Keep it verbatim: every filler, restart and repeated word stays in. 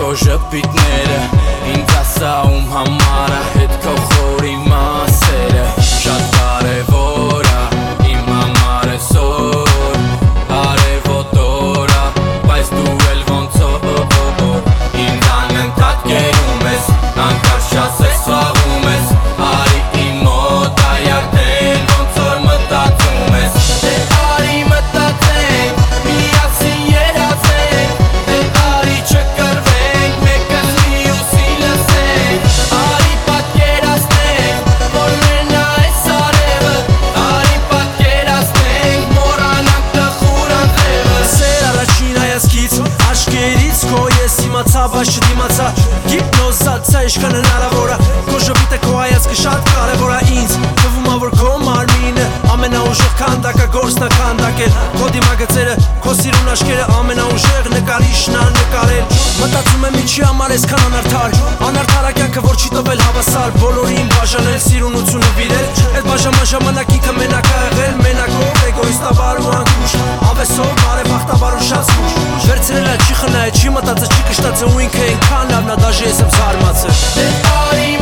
քո ժպիտները ինձ ասա ում համար է հետ քո խորի մասերը շատ կարևոր է իմ համար այսօր արևոտ օր է բայց դու էլ ոնց որ ինձ անընդհատ կերում ես անկարճ ասես խաղում ես արի իմ մոտ այարդեն ոնց որ մտածում ես դե արի մտածենք միասին երազենք դե արի չկռվենք մեկս մյուսի լսենք արի պատկերացնենք որ մենա այս արևը արի պատկերացնենք մոռանանք տխուր անձրևը Սեր առաջին հայացքից աչքերից քո ես իմացա բայց չդիմացա Հիպնոզացա ինչքան հնարավոր է Քո ժպիտը քո հայացքը շատ կարևոր է ինձ թվում է որ քո մարմինը ամենաուժեղ քանդակը գործն է քանդակել Քո դիմագծերը քո սիրուն աչքերը ամենաուժեղ նկարիչն է նկարել Մտածում եմ ինչի համար այսքան անարդար Անարդար կյանքը որ չի տվել հավասար բոլորին բաժանել սիրունություն նվիրել Այդ բաժանման ժամանակ ինքը մենակ ա եղել մենակով էգոիստաբար ու անկուշ Ավեսով բարեբախտաբար ու շատ զգուշ Վերցրել է չի խնայել չի մտածել չի կշտացել ու ինքը այնքան լավն է դաժե ես եմ զարմացել Դե արի